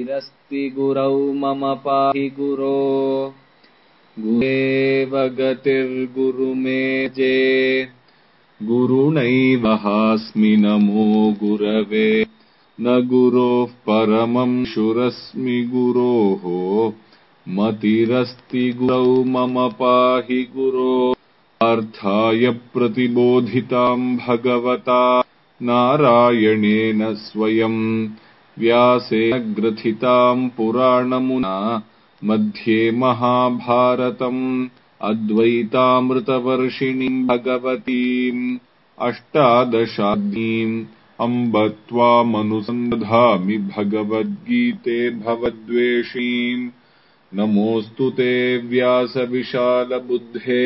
मतिरस्ति गुरौ मम पाहि गुरो गुरेव गतिर्गुरु मे जे गुरुणैव हास्मि नमो गुरवे न गुरोः परमं शुरस्मि गुरोः मतिरस्ति गुरौ मम पाहि गुरो अर्थाय प्रतिबोधितां भगवता नारायणेन स्वयं व्यासेन ग्रथितां पुराणमुना मध्ये महाभारतम् अद्वैतामृतवर्षिणीं भगवतीम् अष्टादशाध्यायीम् अम्ब त्वामनुसन्धामि भगवद्गीते भवद्वेषीम् नमोऽस्तु ते व्यासविशालबुद्धे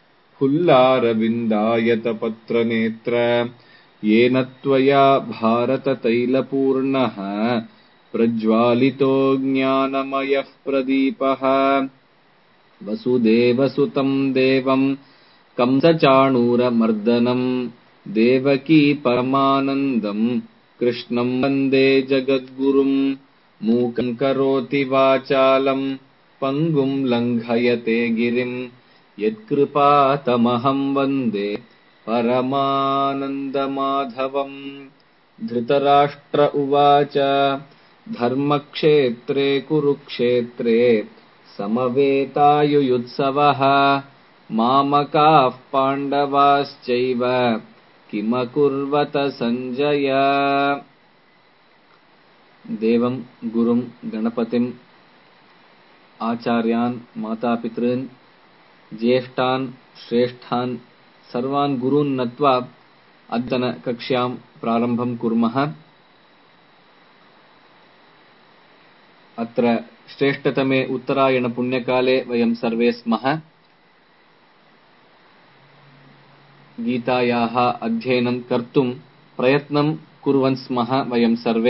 फुल्लारविन्दायतपत्रनेत्र येन त्वया भारततैलपूर्णः प्रज्वालितो ज्ञानमयः प्रदीपः वसुदेवसुतं देवं कंसचाणूरमर्दनं देवकी परमानन्दं कृष्णं वन्दे जगद्गुरुं मूकं करोति वाचालं पङ्गुं लङ्घयते गिरिं यत्कृपातमहं वन्दे परमानन्दमाधवम् धृतराष्ट्र उवाच धर्मक्षेत्रे कुरुक्षेत्रे समवेतायुयुत्सवः मामकाः पाण्डवाश्चैव किमकुर्वत सञ्जय देवं गुरुं गणपतिम् आचार्यान् मातापितॄन् ज्येष्ठान् श्रेष्ठान् सर्वान् गुरून् नत्वा अद्यतनकक्ष्यां प्रारम्भं कुर्मः। अत्र श्रेष्ठतमे उत्तरायणपुण्यकाले वयं सर्वे स्मः। गीतायाः अध्ययनं कर्तुं प्रयत्नं कुर्वन् स्मः वयं सर्वे।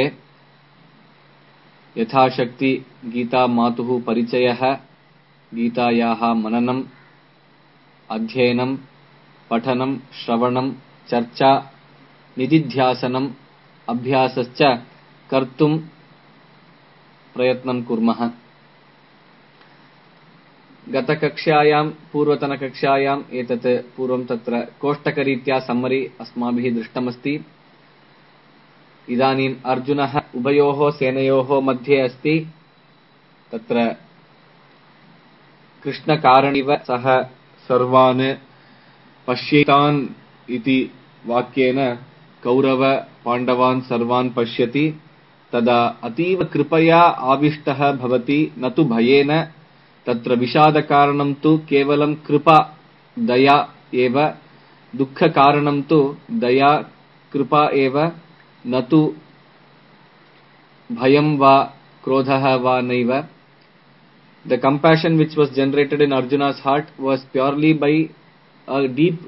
यथाशक्ति गीतामातुः परिचयः, गीतायाः मननम्, अध्ययनं, पठनं, श्रवणं, चर्चा, निदिध्यासनम्, अभ्यासश्च कर्तुं प्रयत्नं कुर्मः। गतकक्ष्यायां पूर्वतनकक्ष्यायाम् एतत् पूर्वं तत्र कोष्टकरीत्या सम्मरी अस्माभिः दृष्टमस्ति। इदानीम् अर्जुनः उभयोः सेनयोः मध्ये अस्ति। तत्र कृष्णकारणिव सः सर्वान् पश्येतान् इति वाक्येन कौरव पाण्डवान् सर्वान् पश्यति। तदा अतीव कृपया आविष्टः भवति, न तु भयेन। तत्र विषादकारणं तु केवलं कृपा दया एव, दुःखकारणं तु दया कृपा एव, न तु भयं वा क्रोधः वा नैव। The compassion which was generated in Arjuna's heart was purely by a deep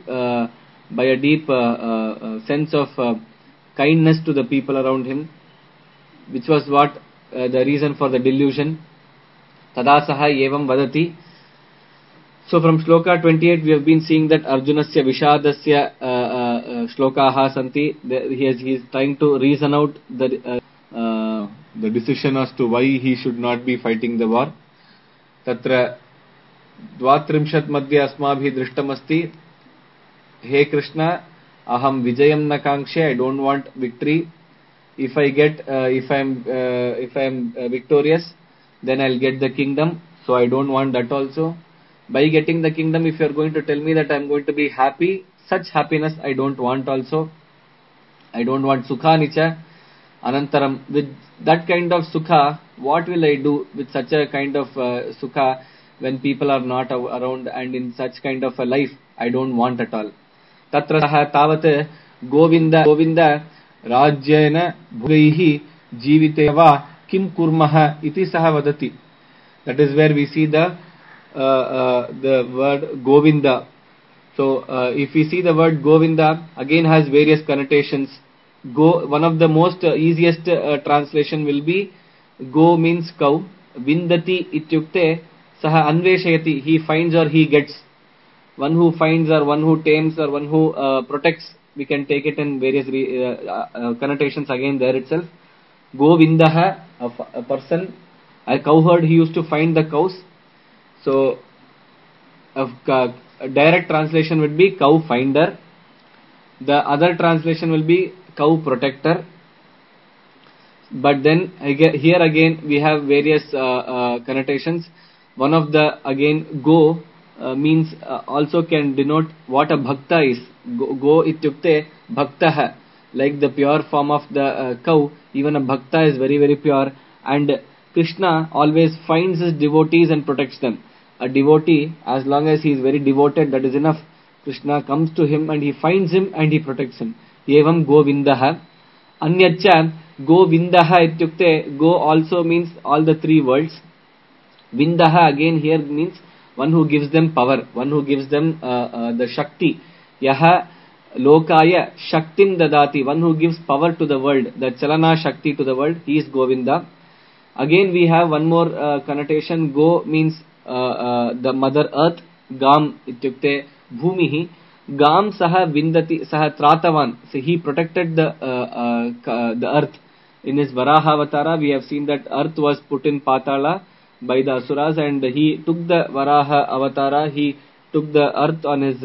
sense of kindness to the people around him, which was what the reason for the delusion. Tada saha evam vadati. So from shloka 28 we have been seeing that Arjunasya vishadasya shlokaha santi. He is trying to reason out the decision as to why he should not be fighting the war. Tatra द्वात्रिंशत् मध्ये अस्माभिः दृष्टमस्ति, हे कृष्ण अहं विजयं न काङ्क्षे, I don't want victory. If I am victorious, then I'll get the kingdom, so I don't want that also. By getting the kingdom, if you are going to tell me that I am going to be happy, such happiness I don't want also. I don't want sukha nicha. Anantaram, with that kind of sukha, what will I do with such a kind of sukha when people are not around, and in such kind of a life I don't want at all. Tatra saha tavat govinda rajyena bhugaihi jiviteva kim kurmaha iti saha vadati. That is where we see the word Govinda. So if we see the word Govinda, again has various connotations. One of the most easiest translation will be Go means cow, Vindati ityukte saha anveshayati, he finds or he gets. One who finds or one who tames or one who protects, we can take it in various connotations again there itself. Govindaha, a person, a cowherd, he used to find the cows. So a direct translation would be cow finder. The other translation will be cow protector. But then here again we have various connotations. One of the again go means also can denote what a bhakta is. Go ityukte bhaktaha, like the pure form of the cow. Even a bhakta is very very pure, and Krishna always finds his devotees and protects them. A devotee, as long as he is very devoted, that is enough. Krishna comes to him and he finds him and he protects him. Evam Govindaha. Anyacha Govindaha ityukte, go also means all the three worlds. Vindaha again here means one who gives them power, one who gives them the Shakti. Yaha Lokaya Shaktim Dadati, one who gives power to the world, the Chalana Shakti to the world, he is Govinda. Again we have one more connotation. Go means the mother earth. Gam ityukte Bhumihi. Gam saha vindati saha tratavan. So he protected the earth. In his Varaha Avatara, we have seen that earth was put in Patala by the Asuras, and he took the Varaha Avatara, he took the earth on his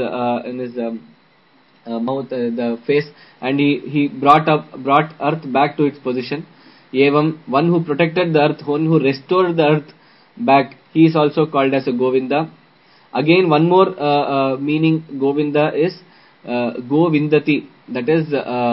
mouth, the face, and he brought earth back to its position. Evam, one who protected the earth, one who restored the earth back, he is also called as a Govinda. Again, one more meaning Govinda is Govindati, that is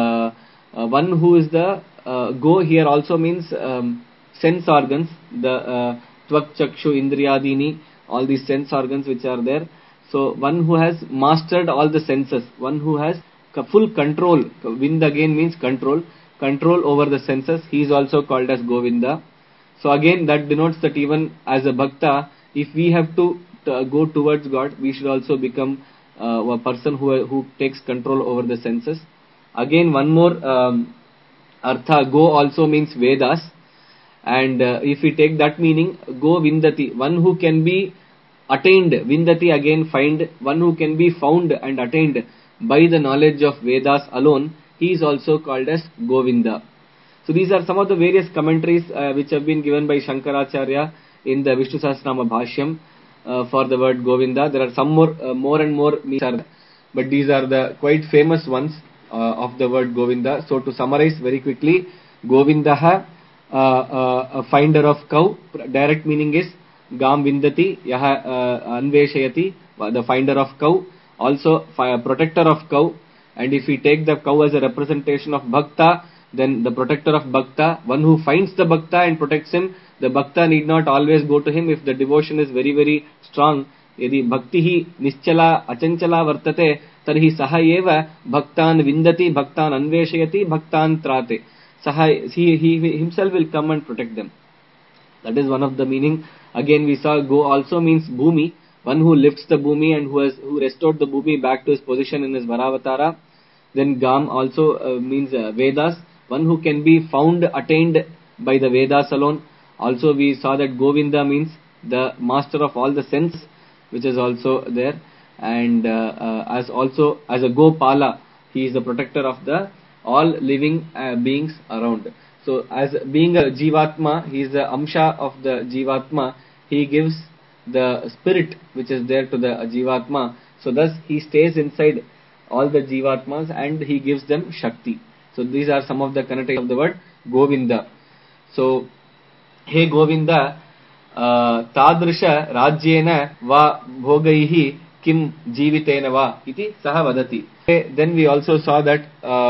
one who is the go here also means sense organs, the Tvak Chakshu Indriyadini, all these sense organs which are there. So one who has mastered all the senses, one who has full control. Vind again means control over the senses. He is also called as Govinda. So again that denotes that even as a bhakta, if we have to go towards God, we should also become a person who takes control over the senses. Again one more Artha, go also means Vedas, and if we take that meaning, go Vindati, one who can be attained. Vindati again find, one who can be found and attained by the knowledge of Vedas alone, he is also called as Govinda. So these are some of the various commentaries which have been given by Shankaracharya in the Vishnu Sahasranama Bhashyam for the word Govinda. There are some more and more meanings, but these are the quite famous ones of the word Govinda. So to summarize very quickly, Govindaha, a finder of cow. Direct meaning is Gam Vindati, Yaha Anveshayati, the finder of cow. Also protector of cow. And if we take the cow as a representation of Bhakta, then the protector of Bhakta, one who finds the Bhakta and protects him. The Bhakta need not always go to him if the devotion is very very strong. Yadi bhakti hi nischala achanchala vartate, tarhi saha eva bhaktan vindati, bhaktan anveshayati, bhaktan trate. Saha, he himself will come and protect them. That is one of the meaning. Again we saw go also means bhumi, one who lifts the bhumi and who restored the bhumi back to his position in his Varavatara. Then Gam also means Vedas, one who can be found, attained by the Vedas alone. Also we saw that Govinda means the master of all the sense, which is also there. And as a Gopala, he is the protector of the all living beings around. So as being a Jivatma, he is the Amsha of the Jivatma. He gives the spirit which is there to the Jivatma. So thus he stays inside all the Jivatmas and he gives them Shakti. So these are some of the connotations of the word Govinda. So, Hey Govinda, Tadrisha Rajyena va Bhogaihi Kim Jivitena va iti saha vadati. Then we also saw that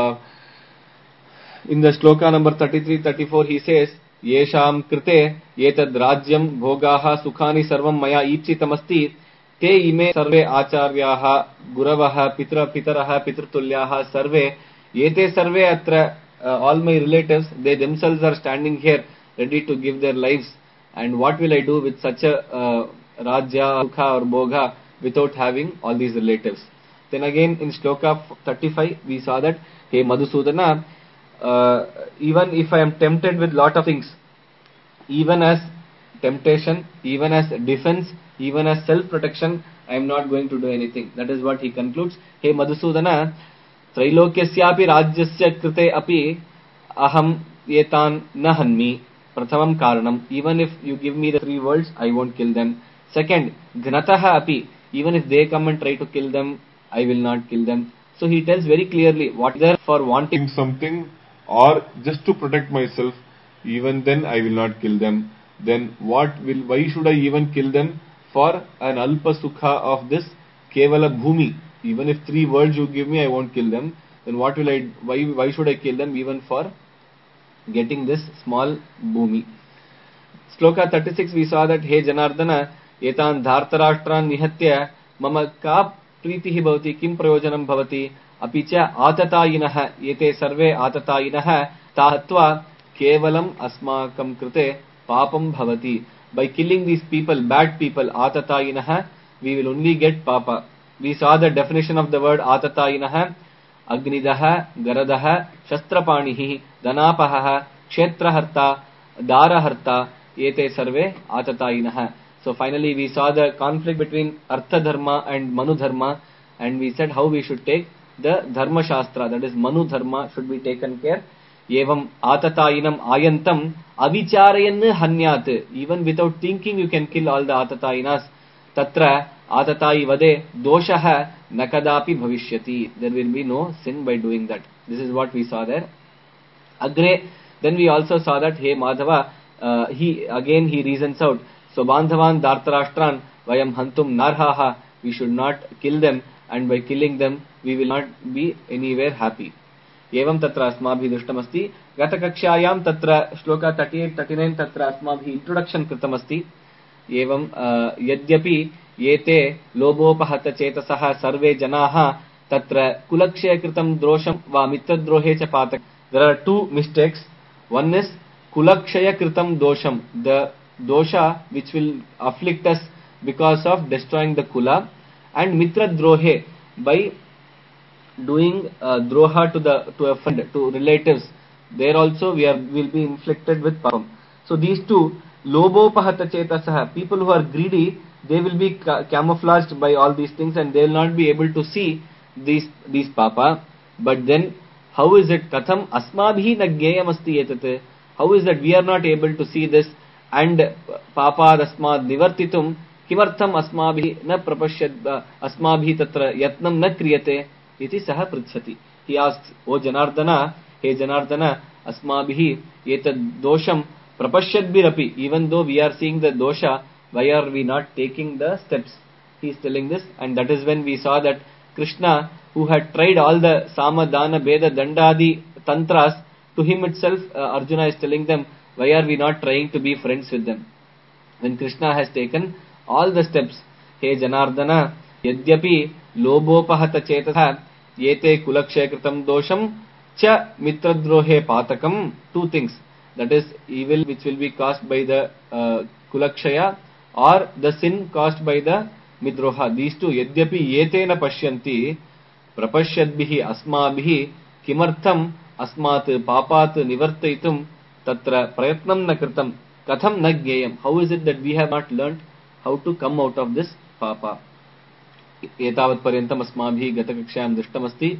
in the shloka number 33-34 he says, Yesham krite yetad rajyam bhogaha sukhani sarvam maya ipsitamasti te ime sarve acharyaha guravaha pitaraha pitrtulyaha sarve yete sarve atra, all my relatives, they themselves are standing here ready to give their lives, and what will I do with such a rajya, sukha or bhoga without having all these relatives. Then again in shloka 35 we saw that, Hey Madhusudana, even if I am tempted with lot of things, even as temptation, even as defense, even as self-protection, I am not going to do anything. That is what he concludes. Hey Madhusudana, Trailokyasyapi rajyasya krite api aham etan na hanmi. Prathamam karanam. Even if you give me the three worlds, I won't kill them. Second, gnataha api. Even if they come and try to kill them, I will not kill them. So he tells very clearly what they're for wanting something or just to protect myself, even then I will not kill them. Then why should I even kill them for an alpa sukha of this kevala bhumi? Even if three worlds you give me, I won't kill them. Then why should I kill them even for getting this small bhumi? Shloka 36 we saw that हे जनार्दन एतान् धार्तराष्ट्रान् निहत्य मम का प्रीतिः भवति किं प्रयोजनं भवति अपि च आततायिनः एते सर्वे आततायिनः ताहत्वा केवलम् अस्माकं कृते पापं भवति. By killing these people, bad people, आततायिनः, we will only get papa. We saw the definition of the word आततायिनः: अग्निदः, गरदः, शस्त्रपाणिः, धनापहः, क्षेत्रहर्ता, दारहर्ता, एते सर्वे आततायिनः. So finally we saw the conflict between Artha Dharma and Manu Dharma, and we said how we should take the Dharma Shastra, that is Manu Dharma should be taken care. Evam atatayinam ayantam avicharayan hanyat. Even without thinking you can kill all the atatayinas. Tatra atatayi vade doshaha nakadapi bhavishyati. There will be no sin by doing that. This is what we saw there. Agre, then we also saw that Hey Madhava, he reasons out. So Bandhavan Dhartarashtran Vayam Hantum Narhaha, we should not kill them, and by killing them we will not be anywhere happy. Evam tatra asmabhi dushtamasti. Gata kakshayam tatra shloka 38-39 tatra asmabhi introduction kritamasti. Evam yadyapi yete lobopahata chetasaha sarve janaha tatra kulakshaya kritam drosham va mitradrohe cha patak. There are two mistakes. One is kulakshaya kritam dosham, the dosha which will afflict us because of destroying the kula, and mitra drohe, by doing droha to a friend, to relatives, there also will be inflicted with papam. So these two, lobopahata chetasaha, people who are greedy, they will be camouflaged by all these things and they will not be able to see these papa. But then how is it katham asmabhi nagyayam asti etate? How is that we are not able to see this? And papa dasmad nivartitum kimartham asmabhi na prapashyad asmabhi tatra yatnam na kriyate iti saha pritchati. He asks, O Janardana, hey Janardana, asmabhi etad dosham prapashyadbirapi. Even though we are seeing the dosha, why are we not taking the steps? He is telling this, and that is when we saw that Krishna, who had tried all the sama, dana, beda, dandadi tantras, to him itself Arjuna is telling them, why are we not trying to be friends with them? When Krishna has taken all the steps, Hey Janardana, yadyapi lobopahata chetaha yete kulakshaya kritam dosham cha mitradrohe patakam. Two things, that is evil which will be caused by the kulakshaya or the sin caused by the midroha. These two, yadyapi yetena pashyanti prapashyadbihi asmabhihi kimartham asmat papat nivartaitum tatra prayatnam na kritam katham na gyayam. How is it that we have not learnt how to come out of this papa? Etavat paryantam asmabhi gatakakshayam dristamasti.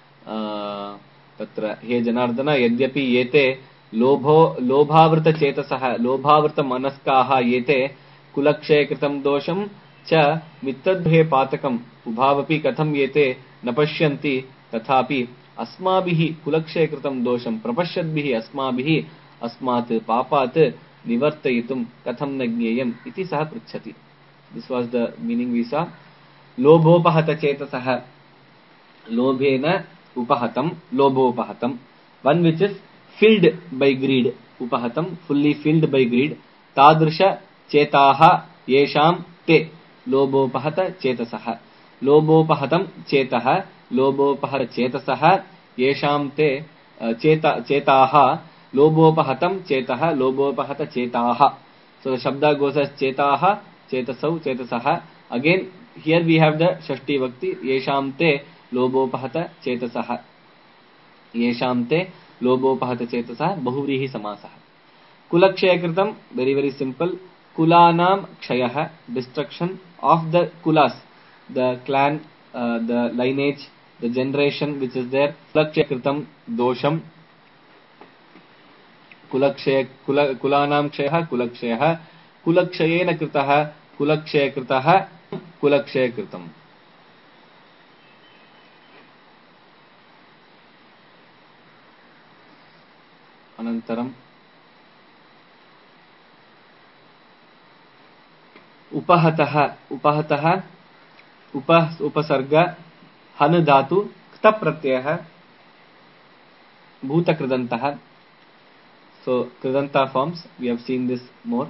Tatra he Janardana yadyapi yete lobhavrta chetasaha lobhavrta manaskaha yete kulakshaya kritam dosham cha mitadbhe patakam ubhavapi katham yete napashyanti tathapi asmabhihi kulakshaya kritam dosham prapashyadbihi asmabhihi asmat papat nivartayitum katham nagyayam iti saha pritchati. This was the meaning we saw. Lobopahata chetasaha, lobhena upahatam, lobopahatam, one which is filled by greed, upahatam, fully filled by greed. Tadrisha chetaha yesham te lobopahata chetasaha, lobopahatam chetaha, lobopahata chetasaha yesham te chetaha, lobopahatam chetaha, lobopahata chetaha. So the shabda goes as chetaha, chetasau, chetasaha. Again here we have the shashti vakti, yesham te lobopahata chetasaha, yesham te lobopahata chetasaha, bahuvrihi samasaha. Kulakshaya kritam, very very simple. Kulanam kshayaha, destruction of the kulas, the clan, the lineage, the generation which is there. Kulakshaya kritam dosham, कुलक्षय कुलानां क्षयः कुलक्षयः कुलक्षयेन कृतः कुलक्षयकृतः कुलक्षयकृतम् अनन्तरम् उपहतः उपहतः उपसर्ग हन धातु क्त प्रत्ययः भूतकृदन्तः. So kridanta forms, we have seen this more.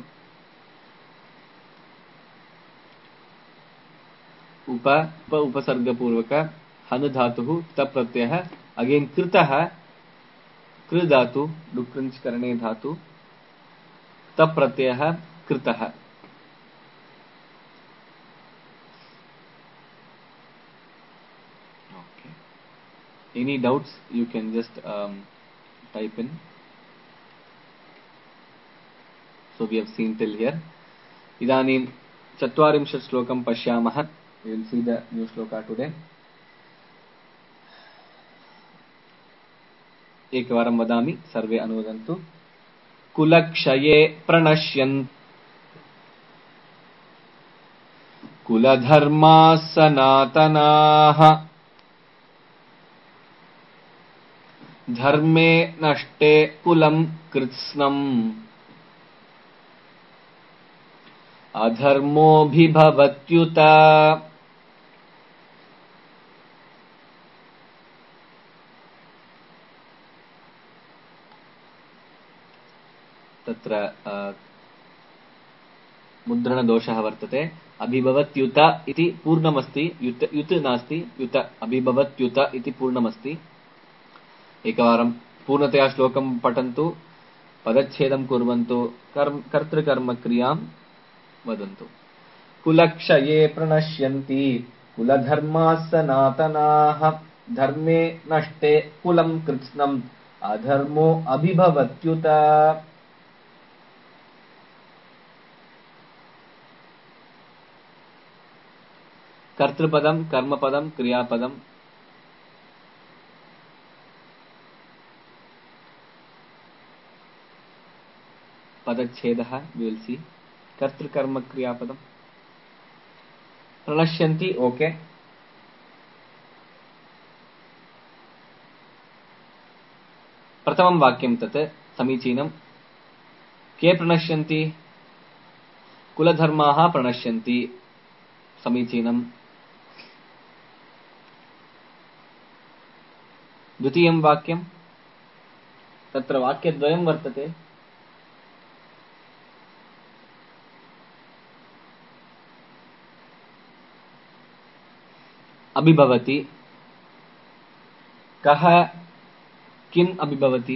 उपसर्ग पूर्वक हन धातु क्त प्रत्ययः. अगेन कृतः कृ धातु डुकृञ्च करणे धातु क्त प्रत्ययः कृतः. Okay. Any doubts you can just type in. So we have seen till here. Idanim चत्वारिंशत् श्लोकं पश्यामः. We will see the new shloka today. एकवारं वदामि, सर्वे अनुवदन्तु. कुलक्षये प्रणश्यन् कुलधर्माः सनातनाः धर्मे नष्टे कुलं कृत्स्नम् अधर्मोऽभिभवत्युत. तत्र मुद्रणदोषः वर्तते. अभिभवत्युत इति पूर्णमस्ति, युत् नास्ति. युत अभिभवत्युत इति पूर्णमस्ति. एकवारं पूर्णतया श्लोकं पठन्तु, पदच्छेदं कुर्वन्तु, कर्तृकर्मक्रियां वदन्तु. कुलक्षये प्रणश्यन्ति कुलधर्माः सनातनाः धर्मे नष्टे कुलं कृत्स्नम् अधर्मो अभिभवत्युत. कर्तृपदं, कर्मपदं, क्रियापदं. पदच्छेदः we will see. कर्तृकर्म क्रियापदं प्रणश्यन्ति. ओके. प्रथमं वाक्यं तत् समीचीनं. के प्रणश्यन्ति? कुलधर्माः प्रणश्यन्ति. समीचीनं. द्वितीयं वाक्यं, तत्र वाक्यद्वयं वर्तते. अभिभवति. कः किम् अभिभवति?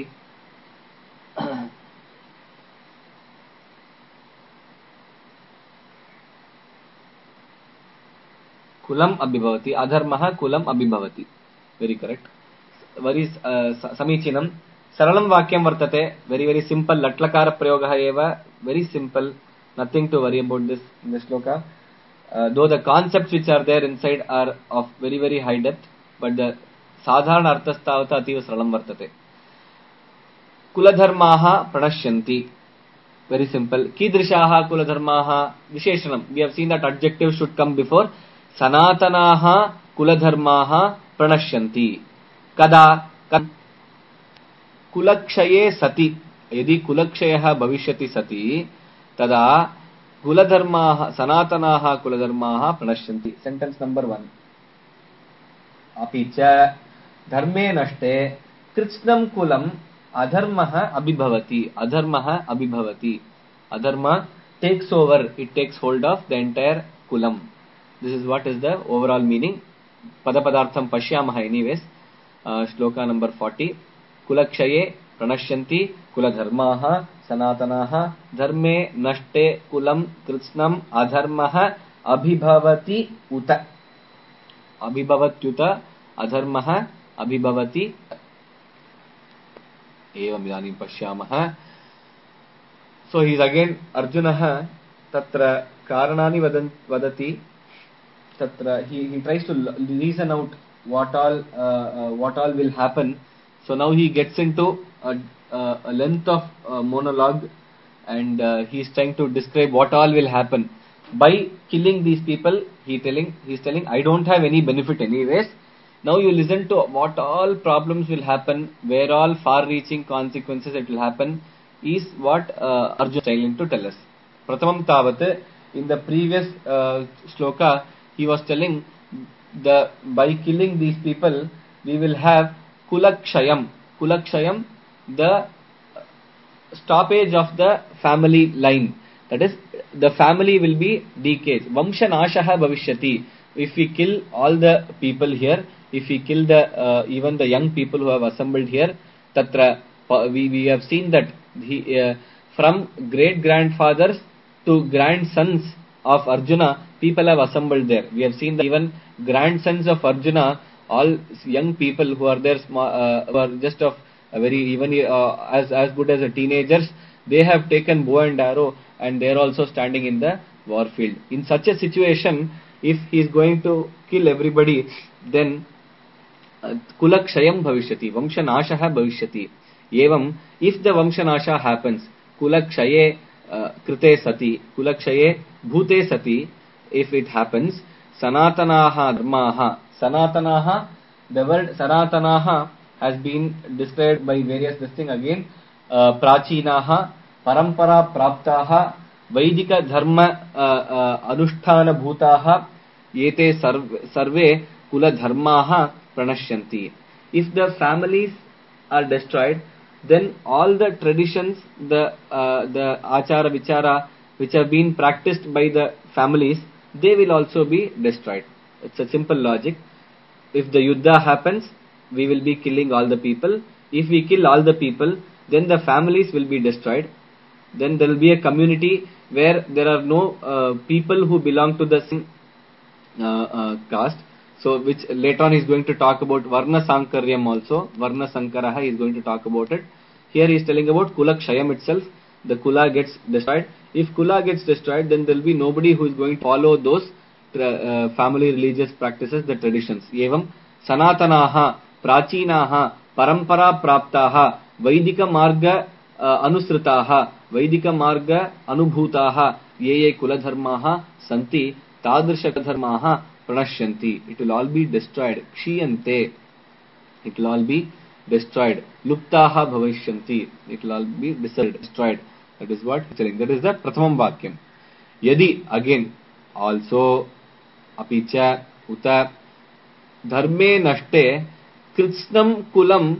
कुलम् अभिभवति. अधर्मः कुलम् अभिभवति. Very correct. वेरी समीचीनं. सरलं वाक्यं वर्तते. Very very simple. लट्लकार प्रयोगः एव. Very simple. Nothing to worry about this in the shloka. Though the concepts which are there inside are of very very high depth, but the sadharana arthasthavata ativa saralam vartate. Kuladharmaha pranashyanti. Very simple. Kidrishaha kuladharmaha visheshanam. We have seen that adjective should come before. Sanatanaha kuladharmaha pranashyanti. Kada kulakshaye sati. यदि कुलक्षयः भविष्यति सति तदा कुलधर्माः सनातनाः कुलधर्माः प्रणश्यन्ति. Sentence number 1. अपि च धर्मे नष्टे कृत्स्नं कुलम् अधर्मः अभिभवति. अधर्मः अभिभवति. अधर्म takes over, it takes hold of the entire kulam. This is what is the overall meaning. पदपदार्थं पश्यामः anyways. श्लोका नंबर 40. कुलक्षये प्रणश्यन्ति कुलधर्माः सनातनाः धर्मे नष्टे कुलं कृत्स्नम् अधर्मः अभिभवति उत. अभिभवत्युत अधर्मः अभिभवति. एवम् इदानीं पश्यामः. सो ही इज अगेन अर्जुनः तत्र कारणानि वदति. तत्र he tries to reason out what all will happen. So now he gets into a length of monologue, and he is trying to describe what all will happen by killing these people. He's telling, I don't have any benefit anyways. Now you listen to what all problems will happen, where all far-reaching consequences it will happen, is what Arjuna is trying to tell us. Pratamam tavat, in the previous shloka, he was telling by killing these people, we will have kulakshayam. Kulakshayam, the stoppage of the family line. That is, the family will be decayed. Vamsha nashaha bhavishyati. If we kill all the people here, if we kill the even the young people who have assembled here, tatra we have seen that from great grandfathers to grandsons of Arjuna, people have assembled there. We have seen that even grandsons of Arjuna, all young people who are there, who are just of a very even as good as a teenagers, they have taken bow and arrow, and they are also standing in the war field. In such a situation, if he is going to kill everybody, then kulakshayam bhavishyati, vamsha nashaha bhavishyati. Evam, if the vamsha nasha happens, kulakshaye krite sati, kulakshaye bhute sati, if it happens, sanatanaha dharmaha. Sanatanaha, the word sanatanaha has been described by various this thing again. Prachinaha, parampara praptaha, vaidika dharma anusthana bhutaha, yete sarve kula dharmaha pranashyanti. If the families are destroyed, then all the traditions, the achara vichara which have been practiced by the families, they will also be destroyed. It's a simple logic. If the yuddha happens, we will be killing all the people. If we kill all the people, then the families will be destroyed. Then there will be a community where there are no people who belong to the same caste. So, which later on he is going to talk about Varna Sankaryam also. Varna Sankaraha, he is going to talk about it. Here he is telling about Kula Kshayam itself. The Kula gets destroyed. If Kula gets destroyed, then there will be nobody who is going to follow those family religious practices, the traditions. Evam Sanatanaha, Prachinaha, Parampara Praptaha, Vaidika Marga Anusritaha, Vaidika Marga Anubhutaha, Ye Kuladharmaha Santi, Tadrisha Dharmaha Pranashyanti. It will all be destroyed. Kshiyante. It will all be destroyed. Luptaha Bhavishyanti. It will all be destroyed. That is what he is telling. That is the Pratamam Vakyam. Yadi, again, also, apicha, uta, dharme nashte, kritsnam kulam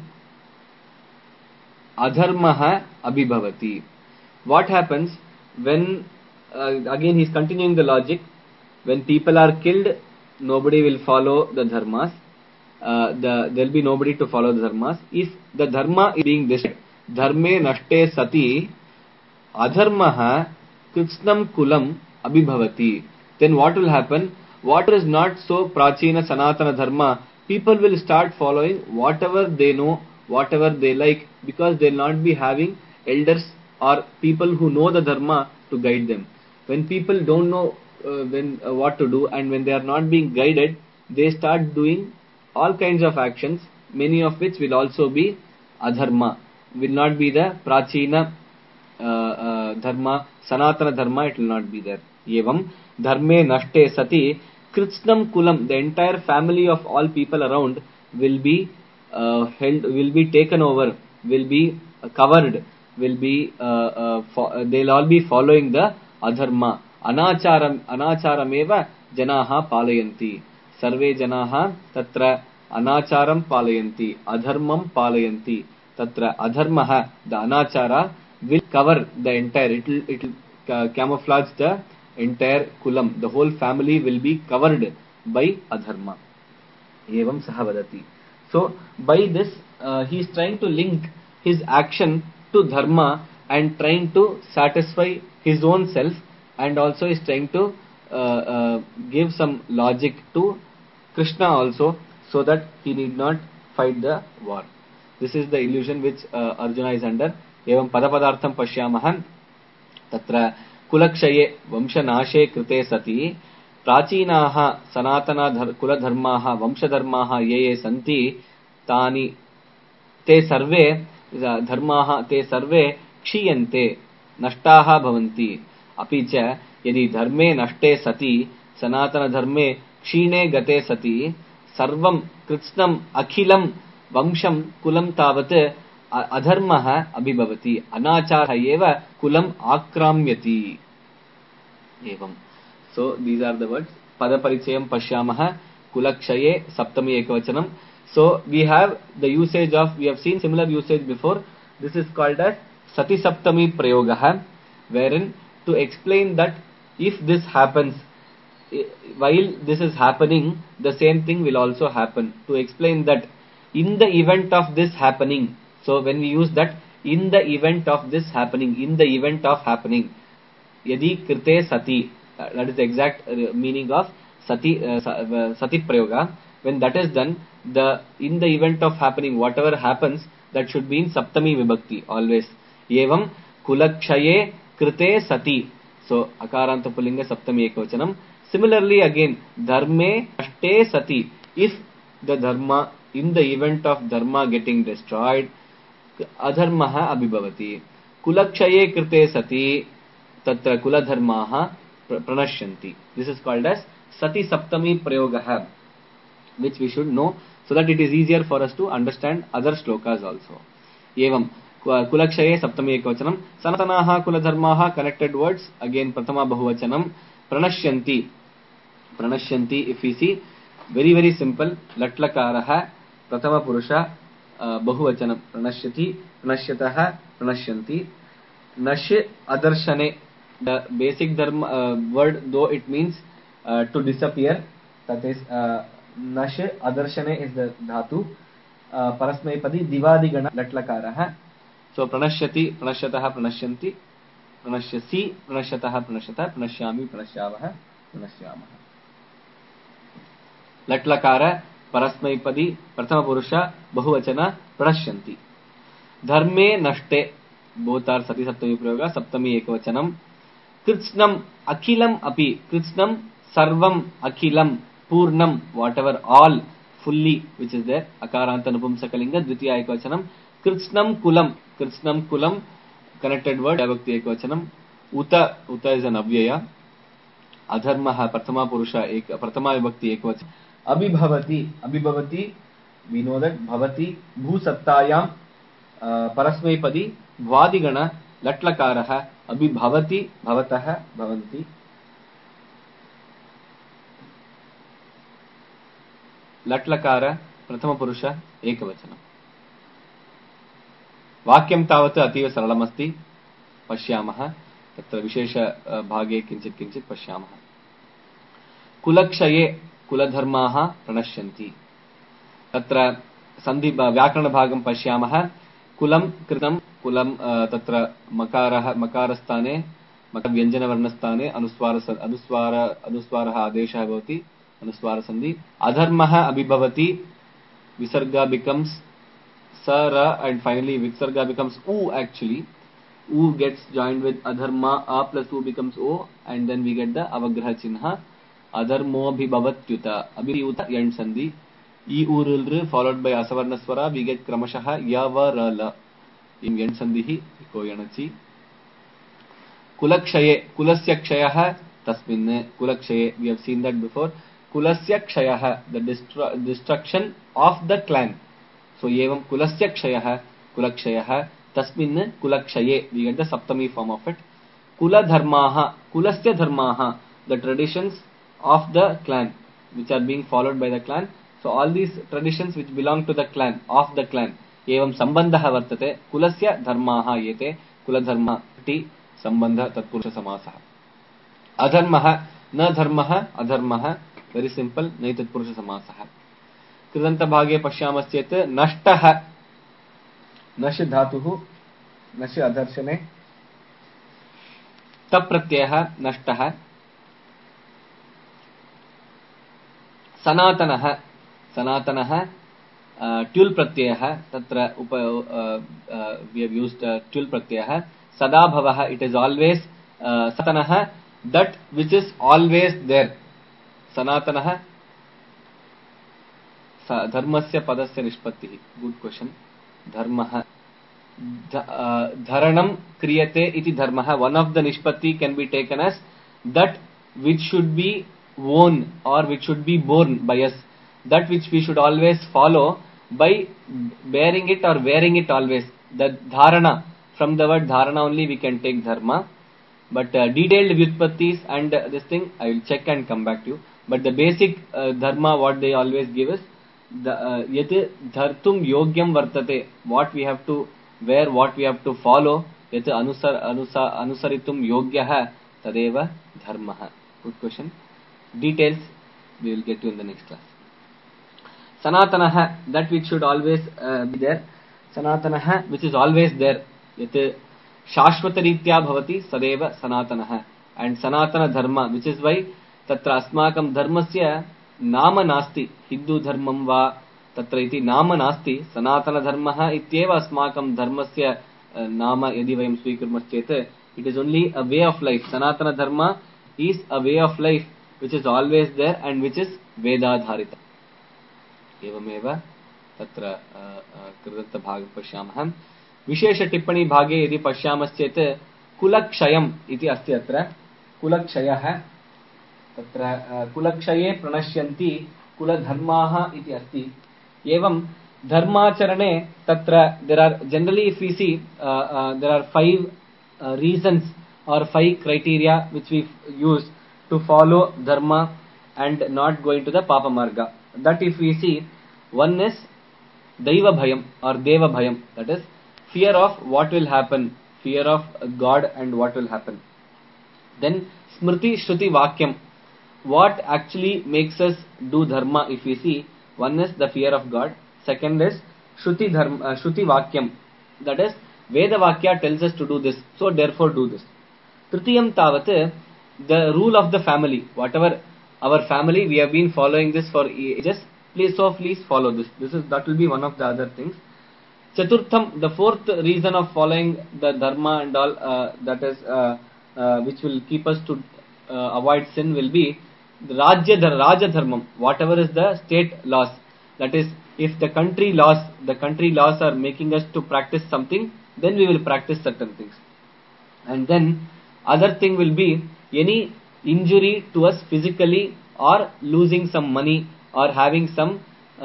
adharmaha abhibhavati. What happens when, again he is continuing the logic, when people are killed, nobody will follow the dharmas. There will be nobody to follow the dharmas. If the dharma is being destroyed, dharme nashte sati, adharmaha kritsnam kulam abhibhavati. Then what will happen? What is not so prachina sanatana dharma, people will start following whatever they know, whatever they like, because they will not be having elders or people who know the dharma to guide them. When people don't know what to do, and when they are not being guided, they start doing all kinds of actions, many of which will also be adharma, will not be the prachina dharma, sanatana dharma, it will not be there. Evam dharme nashte sati, kritsnam kulam, the entire family of all people around will be will be taken over, will be covered, will be they'll all be following the adharma. Anacharameva janaha palayanti. Sarve janaha tatra anacharam palayanti. Adharmam palayanti. Tatra adharmaha, the anachara, will cover the entire, it will camouflage the entire kulam. The whole family will be covered by adharma. Evam sahavadati. So, by this, he is trying to link his action to dharma and trying to satisfy his own self, and also is trying to give some logic to Krishna also, so that he need not fight the war. This is the illusion which Arjuna is under. Evam padapadartham pashyamahan tatra kulakshaye vamshanashe krite sati prachinaha sanatana kuladharmaha vamshadharmaha ye santi tani te sarve धर्माः ते सर्वे क्षीयन्ते, नष्टाः भवन्ति। अपि च यदि धर्मे नष्टे सति, सनातनधर्मे क्षीणे गते सति, सर्वं कृत्स्नम् अखिलं वंशं कुलं तावत् अधर्मः अभिभवति, अनाचारः एव कुलम् आक्राम्यति। एवं। So these are the words. Padaparichayam pashyamah, kulakshaye, saptami ekavachanam. So we have the usage of, we have seen similar usage before. This is called as sati saptami prayogah, wherein to explain that if this happens, while this is happening, the same thing will also happen. To explain that in the event of this happening, so when we use that in the event of this happening, in the event of happening, yadi krite sati, that is the exact meaning of sati sati prayoga. When that is done, the in the event of happening, whatever happens, that should be in saptami vibhakti always. Evam kulakshaye krite sati. So akaranta pullinga saptami ekavachanam. Similarly again, dharme ashte sati. If the dharma, in the event of dharma getting destroyed, adharmaha abhibhavati. Kulakshaye krite sati, tatra kuladharmaha pranashyanti. This is called as sati saptami prayogah, which we should know so that it is easier for us to understand other shlokas also. Evam kulakshaye saptami ekavachanam. Sanatanaha kuladharmaha, connected words, again prathama bahuvachanam. Pranashyanti. Pranashyanti, if we see, very very simple. Latlakaraha, prathama purusha, bahuvachanam. Pranashyati, pranashyatah, pranashyanti. Nash adarshane, the basic dharma word, though it means to disappear, that is nash adarshane is the dhatu. Parasmaipadi divadigana latlakaraha. So pranashyati, pranashyatah, pranashyanti, pranashyasi, pranashyatah, pranashyata, pranashyami, pranashyavah, pranashyamah. Latlakara, parasmaipadi, prathama purusha, bahuvachana, pranashyanti. Dharme nashte, both are sati saptami prayoga, saptami ekavachanam. Kritsnam akhilam api, kritsnam sarvam akhilam purnam, whatever, all, fully, which is there, akaranta nupumsakalinga, dvitiya ekavachanam. Kritsnam kulam, connected word, vibhakti ekavachanam. Uta is an avyaya. Adharmaha, prathama purusha, prathama vibhakti ekavachanam. Abhibhavati, we know that bhavati, bhusattayam, parasmaipadi, भवादिगण लट्लकारः अभिभवति, भवतः, भवन्ति. लट्लकार प्रथमपुरुष एकवचनम्. वाक्यं तावत् अतीव सरलमस्ति. पश्यामः, तत्र विशेष भागे किञ्चित् किञ्चित् पश्यामः. कुलक्षये कुलधर्माः प्रणश्यन्ति. तत्र सन्धि व्याकरणभागं पश्यामः. कुलं कृतं, कुलं तत्र मकारः, मकारस्थाने व्यञ्जनवर्णस्थाने अनुस्वारः आदेशः भवति, अनुस्वारसन्धि. अधर्मः अभिभवति, visarga becomes sa, ra, and finally visarga becomes u. Actually u gets joined with adharma, a plus u becomes o, and then we get the avagraha chinha. Adharmo bhibhavatyuta, abhiyuta end sandhi. E urul followed by asavarna swara, we get kramashah yavarala in end sandhi koyanachi. Kulakshaye, kulasya kshayah tasmin, kulakshaye, we have seen that before. Kulasya kshayah, the destruction of the clan. So evam kulasya kshayah, kulakshayah, tasmin kulakshaye, we get the saptami form of it. Kula dharmaha, kulasya dharmaha, the traditions of the clan which are being followed by the clan. So all these traditions which belong to the clan, of the clan. Evam sambandha vartate, kulasya dharmaha yete, kula dharma ti sambandha tatpurusha samasah. Adharmaha, na dharmaha, adharmaha, very simple, nai tatpurusha samasah. Kridanta bhage pashyamaschet, nashtah, nash dhatuhu, nash adharshane, tap pratyayah, nashtah. Sanatanah, sanatanah, tul pratyayah, tatra we have used tul pratyayah. Sada bhavah, it is always satanah, that which is always there. Sanatanah, dharmasya padasya nishpattihi. Good question. Dharmah, dharanam kriyate iti dharmah. One of the nishpatti can be taken as that which should be worn or which should be borne by us, that which we should always follow by bearing it or wearing it always. The dharana, from the word dharana only we can take dharma, but detailed vyutpattis and this thing I will check and come back to you. But the basic dharma what they always give is the yat dhartum yogyam vartate, what we have to wear, what we have to follow, yat anusaritum yogyah tadeva dharmah. Good question. Details we will get to in the next class. Sanatanah, that which should always be there. Sanatanah, which is always there. Yat shashvataritya bhavati sadeva sanatanah. And sanatana dharma, which is why tatra asmakam dharmasya nama nasti. Hindu dharmam va tatra iti nama nasti. Sanatana dharmah ityeva asmakam dharmasya nama yadi vayam svikurmaschet. It is only a way of life. Sanatana dharma is a way of life which is always there and which is vedadharita. एवमेव तत्र कृदत्त भाग पश्यामः. विशेष टिप्पणी भागे यदि पश्यामश्चेत् कुलक्षयम् इति अस्ति. अत्र कुलक्षयः, तत्र कुलक्षये प्रणश्यन्ति कुलधर्माः इति अस्ति. एवं धर्माचरणे तत्र there are generally, if we see there are 5 reasons or 5 criteria which we use to follow dharma and not go into the papa marga. That if we see, one is Daiva Bhayam or Deva Bhayam, that is fear of what will happen, fear of God and what will happen. Then Smriti Shruti Vakyam, what actually makes us do dharma if we see, one is the fear of God, second is Shruti Vakyam, that is Veda Vakya tells us to do this, so therefore do this. Tritiyam Tavat, the rule of the family, whatever our family, we have been following this for ages, please follow this. That will be one of the other things. Chaturtham, the fourth reason of following the dharma and all, that is which will keep us to avoid sin, will be the Raja Dharmam, whatever is the state laws. That is, if the country laws are making us to practice something, then we will practice certain things. And then other thing will be any injury to us physically or losing some money or having some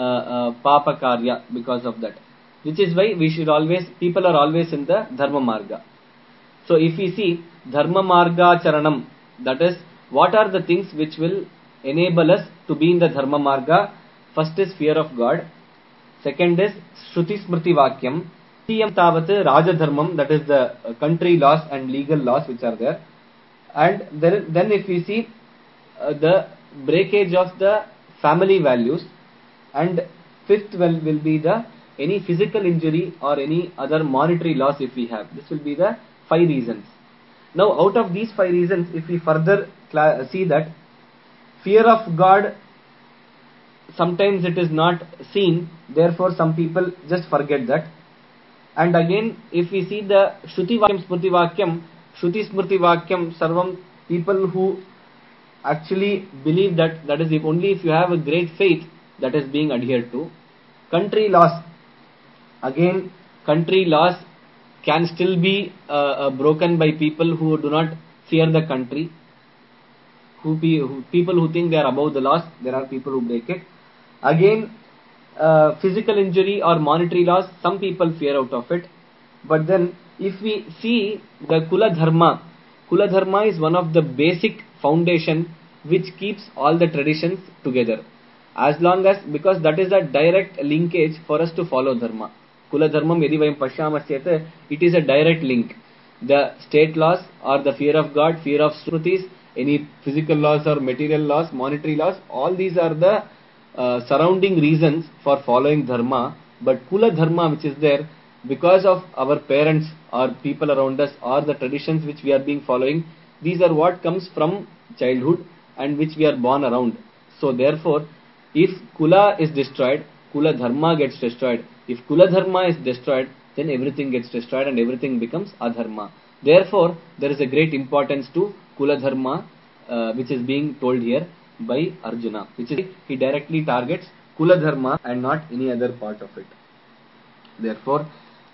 papa karya because of that, which is why we should always, people are always in the dharma marga. So if we see dharma marga charanam, that is what are the things which will enable us to be in the dharma marga. First is fear of God, second is shruti smriti vakyam, tiyam tavat raja dharmam, that is the country laws and legal laws which are there. And then if we see the breakage of the family values, and fifth will be the any physical injury or any other monetary loss if we have. This will be the 5 reasons. Now out of these 5 reasons, if we further see that fear of God, sometimes it is not seen, therefore some people just forget that. And again, if we see the Shruti Vakyam Smrti Vakyam, Shruti Smrti Vakyam Sarvam, people who actually believe that is only if you have a great faith that is being adhered to. Country laws, again country laws can still be broken by people who do not fear the country, people who think they are above the laws, there are people who break it. Again, physical injury or monetary loss, some people fear out of it. But then if we see the Kula Dharma is one of the basic foundation which keeps all the traditions together. As long as, because that is a direct linkage for us to follow dharma. Kula Dharmam yadi vayam pashyamasyate, it is a direct link. The state laws or the fear of God, fear of Shrutis, any physical laws or material laws, monetary laws, all these are the surrounding reasons for following dharma. But Kula Dharma which is there, because of our parents or people around us or the traditions which we are being following, these are what comes from childhood and which we are born around. So therefore, if Kula is destroyed, Kula Dharma gets destroyed. If Kula Dharma is destroyed, then everything gets destroyed and everything becomes adharma. Therefore, there is a great importance to Kula Dharma which is being told here by Arjuna, which is he directly targets Kula Dharma and not any other part of it. Therefore,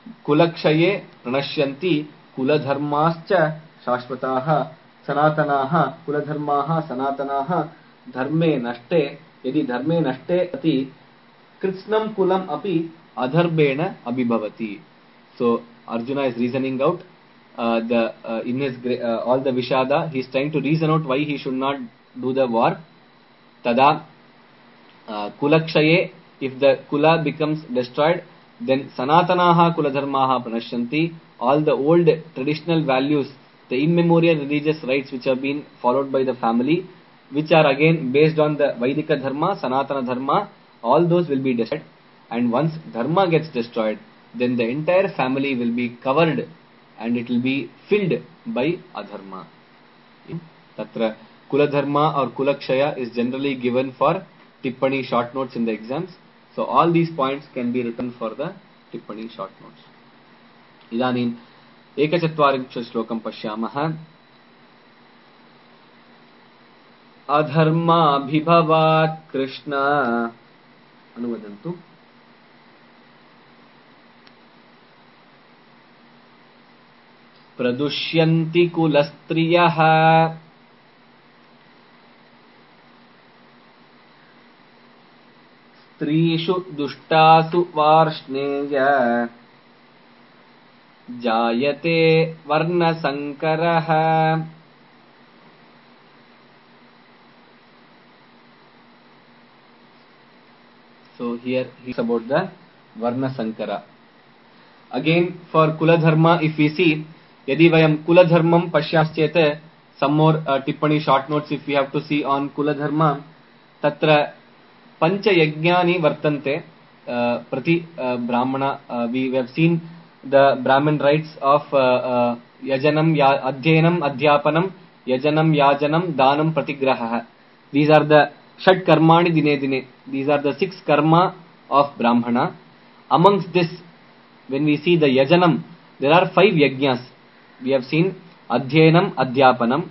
कुलक्षये प्रणश्यन्ति कुलधर्माश्च शाश्वताः सनातनाः कुलधर्माः सनातनाः धर्मे नष्टे यदि धर्मे नष्टे अति कृत्स्नं coulomb अपि अधर्मेण अभिभवति. So Arjuna is reasoning out in his all the Vishada. He is trying to reason out why he should not do the war. Tada kulakshaye, if the kula becomes destroyed, then sanatanaha kuladharmaha pranashyanti, all the old traditional values, the immemorial religious rites which have been followed by the family, which are again based on the Vaidika dharma, Sanatana dharma, all those will be destroyed. And once dharma gets destroyed, then the entire family will be covered and it will be filled by adharma. Tatra kula dharma or kulakshaya is generally given for tippani short notes in the exams. So all these points can be written for the tippani short notes. Idanim ekachatvarincha shlokam pashyamah. Adharma bhibhavat Krishna anuvadantu. Pradushyanti kulastriyah स्त्रीषु दुष्टासु वार्ष्णेय जायते वर्णसंकरः. So here he is about the Varna Sankara. Again for Kula Dharma, if we see, यदि वयम कुल धर्मम पश्यामश्चेत, some more tippani short notes if we have to see on Kula Dharma, तत्र पंच यज्ञानि वर्तन्ते प्रति ब्राह्मण. We have seen the Brahmin rites of yajanam adhyenam adhyapanam yajanam yajanam danam pratigrahah. These are the षट कर्माणि दिने दिने. These are the 6 karma of Brahmana. Amongst this, when we see the yajanam, there are 5 yajnas. We have seen adhyenam adhyapanam,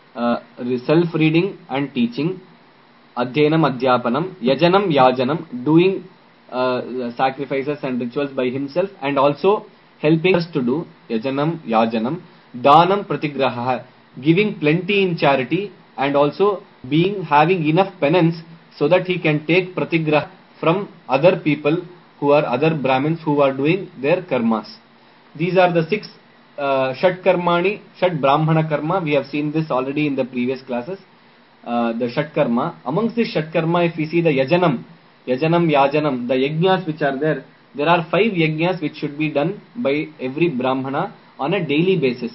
self reading and teaching, adhyenam adhyapanam, yajanam yajanam, doing sacrifices and rituals by himself and also helping us to do, yajanam yajanam, danam pratigrahah, giving plenty in charity and also having enough penance so that he can take pratigrah from other people who are other Brahmins who are doing their karmas. These are the 6 Shat Karmani, Shat Brahmana Karma. We have seen this already in the previous classes. The Shat Karma. Amongst this Shat Karma, if we see the Yajanam, Yajanam, the Yajnas which are there, there are 5 Yajnas which should be done by every Brahmana on a daily basis.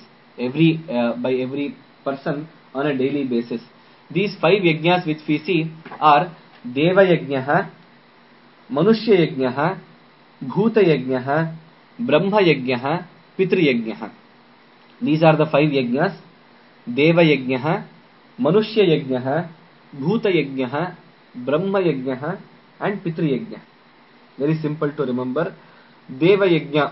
By every person on a daily basis. These 5 yajnas which we see are Deva Yajnaha, Manushya Yajnaha, Bhuta Yajnaha, Brahma Yajnaha, Pitri Yajnaha. These are the 5 yajnas: Deva Yajnaha, Manushya Yajnaha, Bhuta Yajnaha, Brahma Yajnaha and Pitri Yajnaha. Very simple to remember. Deva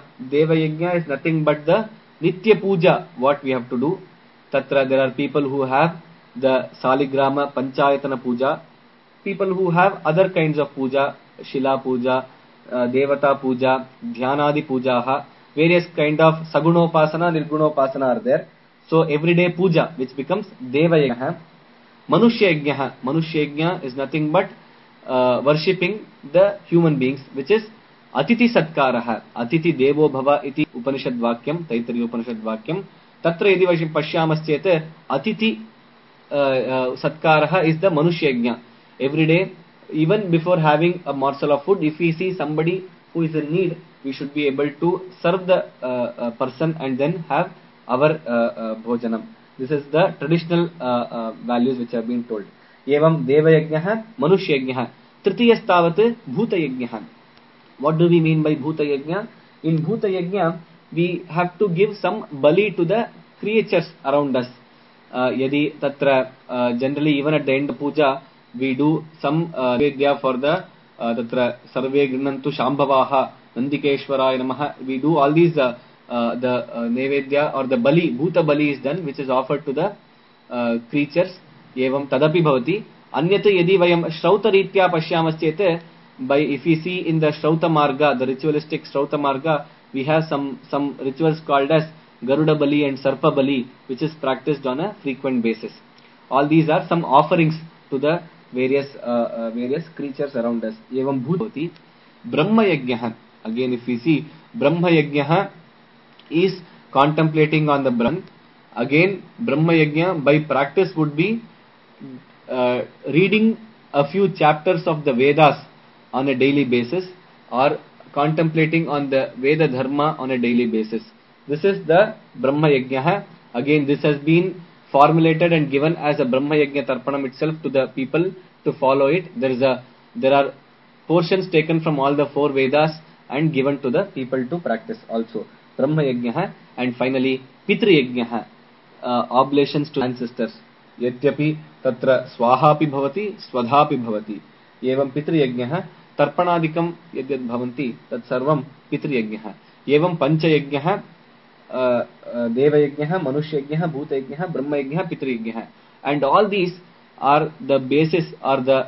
Yajna is nothing but the Nitya Puja, what we have to do. Tatra there are people who have the Saligrama Panchayatana Puja, people who have other kinds of puja, Shila Puja, Devata Puja, Dhyanadi Pujaha, various kind of Sagunopasana, Nirgunopasana are there. So everyday puja which becomes Deva Yajna. Manushya Yajna is nothing but worshipping the human beings, which is Atiti Satkaraha. Atiti Devo Bhava iti Upanishad Vakyam, Taittiriya Upanishad Vakyam. Tatra yadi vashim pashyamaschete Atiti Satkaraha is the Manushya Yajna. Every day, even before having a morsel of food, if we see somebody who is in need, we should be able to serve the person and then have our bhojanam. This is the traditional values which have been told. Evam Deva Yajnaha, Manushya Yajnaha. Tritiyasthavat Bhuta Yajnaha. What do we mean by Bhuta Yajna? In Bhuta Yajna, we have to give some bali to the creatures around us. Yadi tatra generally even at the end of puja we do some vedya for the tatra sarve grinantu shambhavaha nandikeshwaraya namaha. We do all these the nevedya or the bali, bhuta bali is done, which is offered to the creatures. Evam tadapi bhavati. Anyata yadi vayam shrauta ritya pashyamaschete, by if we see in the Shrauta Marga, the ritualistic Shrauta Marga, We have some rituals called as Garuda Bali and Sarpa Bali, which is practiced on a frequent basis. All these are some offerings to the various creatures around us. Evam bhutoti Brahma Yajna. Again, if we see, Brahma Yajna is contemplating on the Brahman. Again, Brahma Yajna by practice would be reading a few chapters of the Vedas on a daily basis, or contemplating on the Veda Dharma on a daily basis. This is the Brahma Yajna. Again, this has been formulated and given as a Brahma Yajna Tarpanam itself to the people to follow it. There are portions taken from all the 4 Vedas and given to the people to practice also. Brahma Yajna. And finally, Pitri Yajna, oblations to ancestors. Yatyapi tatra swahapi bhavati swadhapi bhavati. Evam Pitri Yajna. Tarpanadikam yadyad bhavanti tat sarvam Pitri Yajna. Evam Pancha Yajna. Deva Yajna, Manushya Yajna, Bhuta Yajna, Brahma Yajna, Pitri Yajna. And all these are the basis or the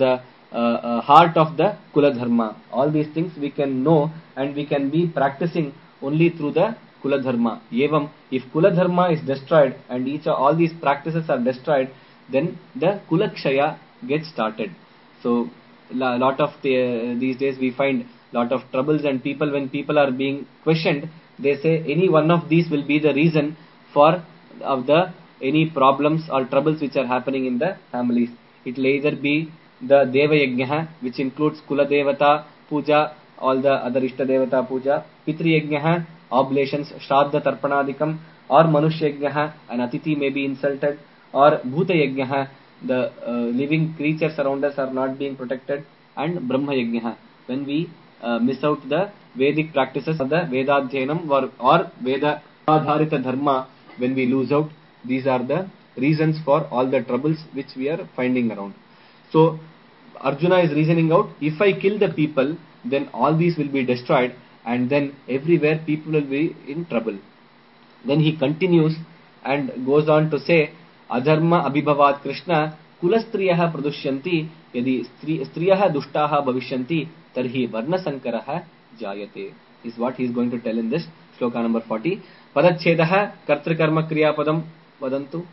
heart of the Kula Dharma. All these things we can know and we can be practicing only through the Kula Dharma. Evam, if Kula Dharma is destroyed and all these practices are destroyed, then the Kula Kshaya gets started. So, lot of these days we find lot of troubles, and when people are being questioned, they say any one of these will be the reason for any problems or troubles which are happening in the families. It will either be the Deva Yajna, which includes Kula Devata Puja, all the other Ishta Devata Puja, Pitri Yajna, oblations, Shraddha Tarpanadikam, or Manushya Yajna, an Atiti may be insulted, or Bhuta Yajna, the living creatures around us are not being protected, and Brahma Yajna, when we miss out the Vedic practices of the Vedadhyanam or Veda Adharita Dharma, when we lose out. These are the reasons for all the troubles which we are finding around. So Arjuna is reasoning out, if I kill the people, then all these will be destroyed, and then everywhere people will be in trouble. Then he continues and goes on to say, Adharma abhibhavat Krishna kulastriyah pradushyanti yadi striyah dushtaha bhavishyanti tarhi varna sankaraha jayate, is what he is going to tell in this shloka number 40. Padachhedah kartrikarma kriya padam vadantu.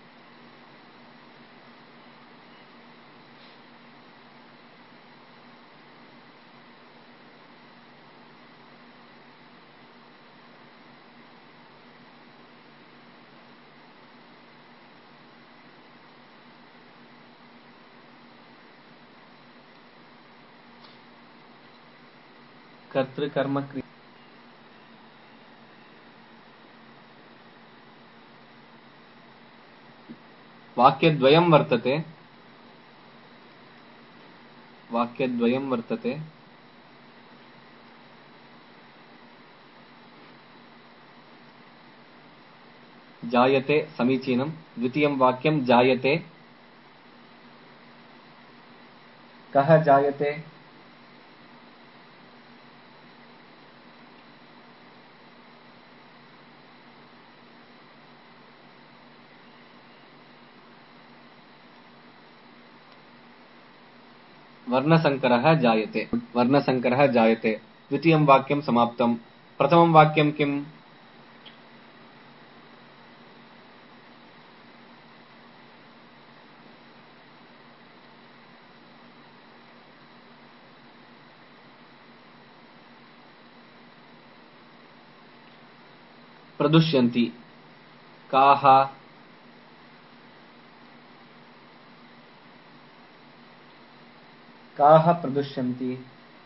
कर्तृकर्म क्रिया वाक्यद्वयं वर्तते जायते समीचीनं. द्वितीयं वाक्यं जायते. कः जायते? वर्णसंकरः जायते. वर्णसंकरः जायते. द्वितीयं वाक्यं समाप्तं. प्रथमं वाक्यं किम्? प्रदुष्यन्ति. काः? काः प्रदुष्यन्ति?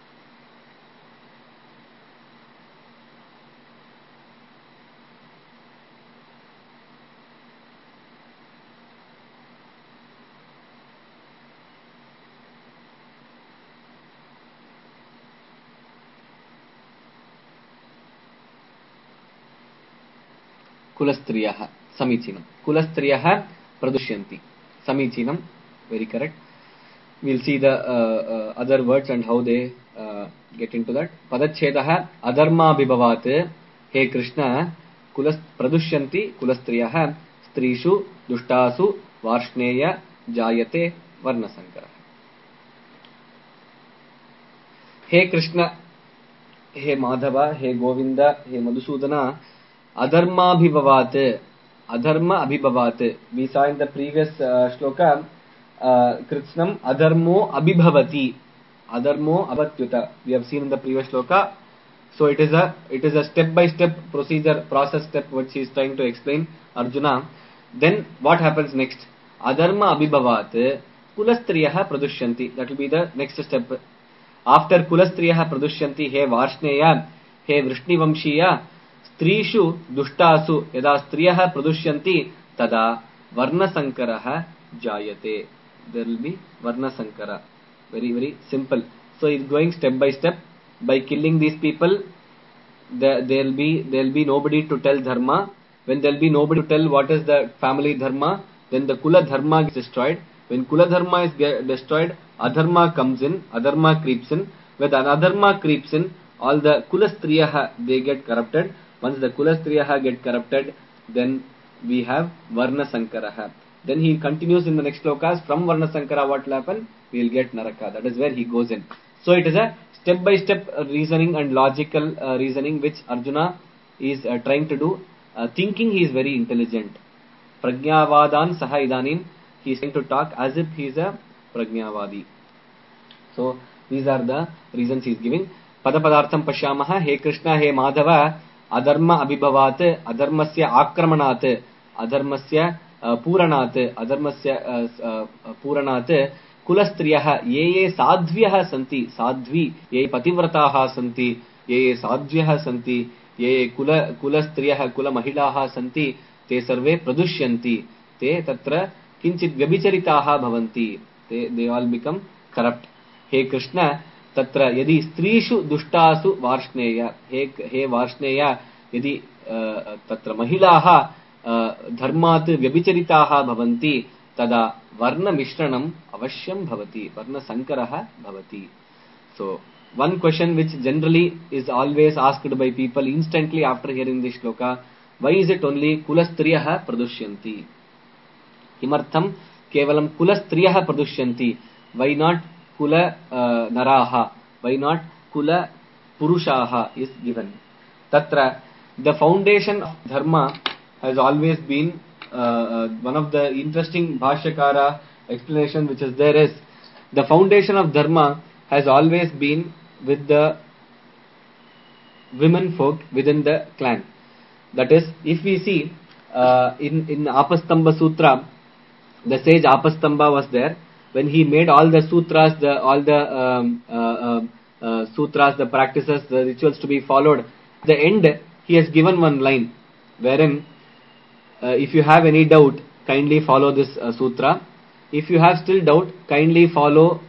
कुलस्त्रियः. समीचीनं. कुलस्त्रियः प्रदुष्यन्ति. समीचीनं. Very correct. We'll see the other words and how they get into that. Padachhedah adharma bibhavat. Hey Krishna, pradushyanti kulastriyah strishu dushtasu varshneya jayate varnasankara. Hey Krishna, He Madhava, He Govinda, He Madhusudana, Adharma Abhibhavat, Adharma Abhibhavat. We saw in the previous shloka, Kritshnam Adharmo Abhibhavati, Adharmo Abatyuta. We have seen in the previous shloka. So it is a step by step procedure, process step which he is trying to explain Arjuna. Then what happens next? Adharma Abhibhavat, Kulastriyaha Pradushyanti. That will be the next step. After Kulastriyaha Pradushyanti, He Varshneya, He Vrishhnivamshiya, Strishu Dushtasu, Yada Striyaha Pradushyanti, Tada Varna Sankaraha Jayate. There will be Varna Sankara. Very, very simple. So he is going step by step. By killing these people, there will be nobody to tell dharma. When there will be nobody to tell what is the family dharma, then the Kula dharma is destroyed. When Kula dharma is destroyed, adharma comes in, adharma creeps in. When adharma creeps in, all the Kulastriyaha, they get corrupted. Once the Kulastriyaha get corrupted, then we have Varna Sankaraha. Then he continues in the next slokas, from Varna Sankara what will happen? We will get Naraka. That is where he goes in. So it is a step by step reasoning and logical reasoning which Arjuna is trying to do, thinking he is very intelligent. Prajnavadan saha idanim, he is trying to talk as if he is a Prajnavadi. So these are the reasons he is giving. Padapadartham pashyamaha, He Krishna, He Madhava, Adharma Abhibhavat, Adharmasya Akramanat, Adharmasya Puranat, Adharmasya Puranat, Kulastriyaha, ye sadvyah santi, sadvi, ye pativrataha santi, ye sadvyah santi, ye kulastriyaha, kula mahilaha santi, te sarve pradushyanti, te tatra kinchit vyabicharitaha bhavanti, they all become corrupt. He Krishna, tatra yadi strishu dushtasu varshneya, he varshneya, yadi tatra mahilaha dharmat vyabicharitaha bhavanti, tada varna mishranam avashyam bhavati, varna sankaraha bhavati. So one question which generally is always asked by people instantly after hearing this shloka, why is it only kulastriyaha pradushyanti? Kimartham kevalam kulastriyaha pradushyanti? Why not kula naraha? Why not kula purushaha is given? Tatra, the foundation of dharma has always been one of the interesting Bhashyakara explanation which is there is, the foundation of dharma has always been with the women folk within the clan. That is, if we see in Apastamba Sutra, the sage Apastamba was there. When he made all the sutras, sutras, the practices, the rituals to be followed, at the end he has given one line wherein if you have any doubt, kindly follow this sutra. If you have still doubt, kindly follow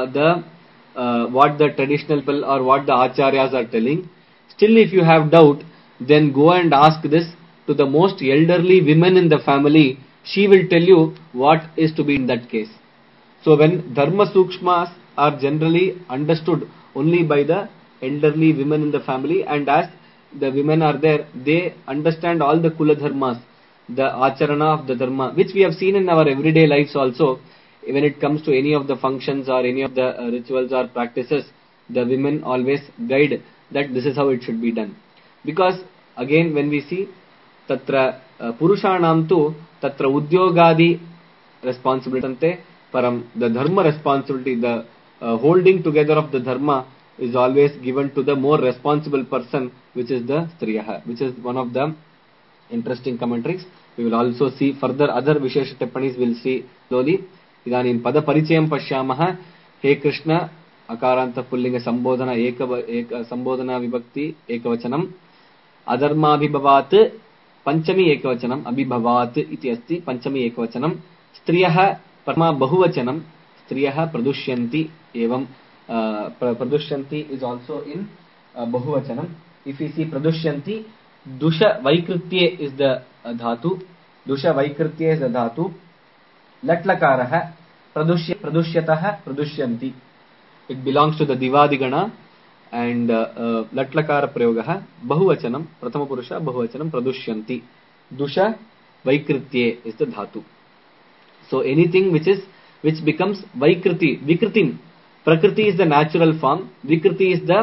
what the traditional people or what the acharyas are telling. Still, if you have doubt, then go and ask this to the most elderly women in the family. She will tell you what is to be in that case. So when dharma sukshmas are generally understood only by the elderly women in the family, and as the women are there, they understand all the kula dharmas, the acharana of the dharma, which we have seen in our everyday lives also. When it comes to any of the functions or any of the rituals or practices, the women always guide that this is how it should be done. Because again, when we see tatra purushanam tu tatra udyogadi responsibility param, the dharma responsibility, the holding together of the dharma is always given to the more responsible person, which is the striyaha, which is one of the interesting commentaries. We will also see further other Vishesha Tippanis we will see slowly. Idanim pada parichayam pashyamaha. He Krishna, akaranta pullinga sambodhana sambodhana vibhakti ekavachanam. Adharma abhibhavat panchami ekavachanam. Abhibhavat iti asti panchami ekavachanam. Striyaha parma bahuvachanam. Striyaha pradushyanti evam. Pradushyanti is also in bahuvachanam. If we see pradushyanti, dusha vaikritye is the dhatu. Dusha vaikritye is the dhatu. Latlakaraha pradushyataha pradushyanti. It belongs to the divadigana, and latlakara prayogaha bahuvachanam, prathama purusha bahuvachanam pradushyanti. Dusha vaikritye is the dhatu. So anything which becomes vaikriti, vikritim. Prakriti is the natural form, vikriti is the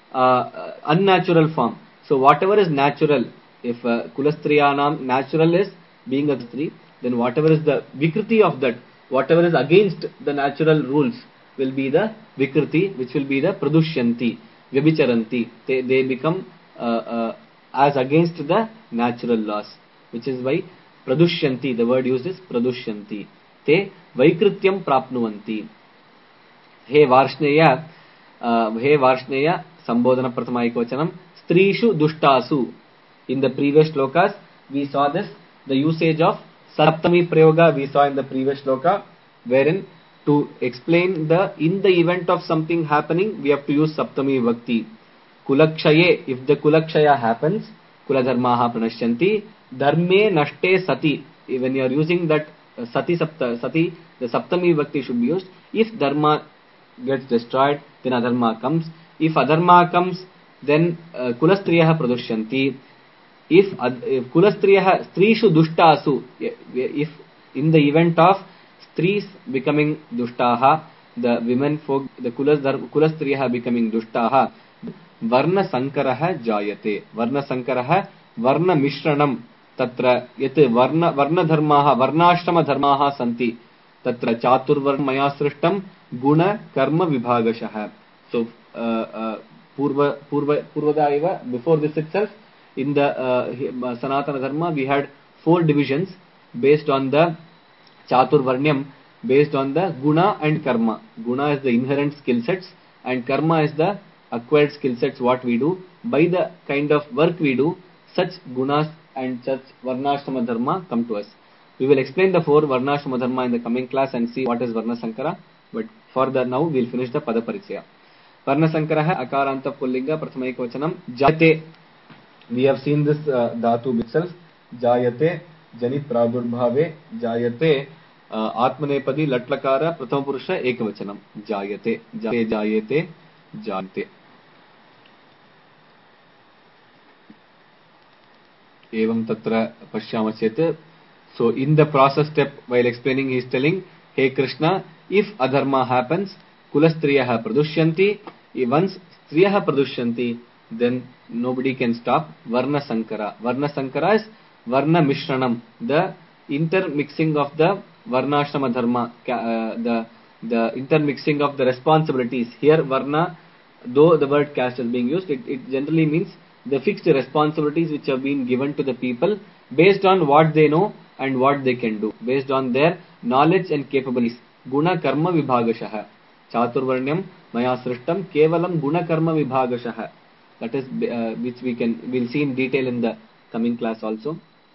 unnatural form. So whatever is natural, if Kulastriyanam natural is being a Stri, then whatever is the Vikriti of that, whatever is against the natural rules will be the Vikriti, which will be the Pradushyanti, Vyabicharanti. They become as against the natural laws, which is why Pradushyanti, the word used is Pradushyanti. Te Vaikrityam Prapnuvanti. He Varshneya, Sambodhana Prathama Ekvachanam, Strishu Dushtasu. In the previous shlokas, we saw this, the usage of Saptami Prayoga we saw in the previous shloka, wherein to explain in the event of something happening, we have to use Saptami Vakti. Kulakshaye, if the Kulakshaya happens, Kuladharmaha Pranashyanti, Dharme Nashte Sati. When you are using that Sati, the Saptami Vakti should be used. If Dharma gets destroyed, then Adharma comes. If Adharma comes, then Kulastriyaha Pradushyanti. If Kulastriyaha Strishu Dushtasu, if in the event of Stris becoming Dushtaha, the women folk, the Kulastriyaha becoming Dushtaha, Varna Sankaraha Jayate. Varna Sankaraha, Varna Mishranam, Tatra Yet Varna Dharmaha, Varnashrama Dharmaha Santi, Tatra Chaturvarna Maya Srishtam, Guna Karma Vibhagashaha. So, Purvadaiva, before this itself, in the Sanatana Dharma, we had 4 divisions based on the Chaturvarnyam, based on the Guna and Karma. Guna is the inherent skill sets, and Karma is the acquired skill sets, what we do. By the kind of work we do, such Gunas and such Varnashrama Dharma come to us. We will explain the 4 Varnashrama Dharma in the coming class and see what is Varna Sankara. But for the now, we will finish the Pada Parichaya. Varna Sankara Akaranta Pullinga Prathama Ekvachanam Jayate. We have seen this Dhatu itself. Jayate Janit Pradurbhave Jayate Atmanepadi Latlakara Prathama Purusha Ekavachanam Jayate Jayate Jayate. Evam Tatra Pashyama Chete. So in the process step, while explaining, he is telling, hey Krishna, if adharma happens, Kulastriyaha Pradushyanti. Once Striyaha Pradushyanti, then nobody can stop Varna Sankara. Varna Sankara is Varna Mishranam, the intermixing of the Varnashrama Dharma, the intermixing of the responsibilities. Here Varna, though the word caste is being used, it generally means the fixed responsibilities which have been given to the people based on what they know and what they can do, based on their knowledge and capabilities. Guna Karma Vibhagashaha. Chaturvarnyam Maya Srishtam Kevalam Guna Karma Vibhagashaha. That is which we'll see in detail in the coming class also.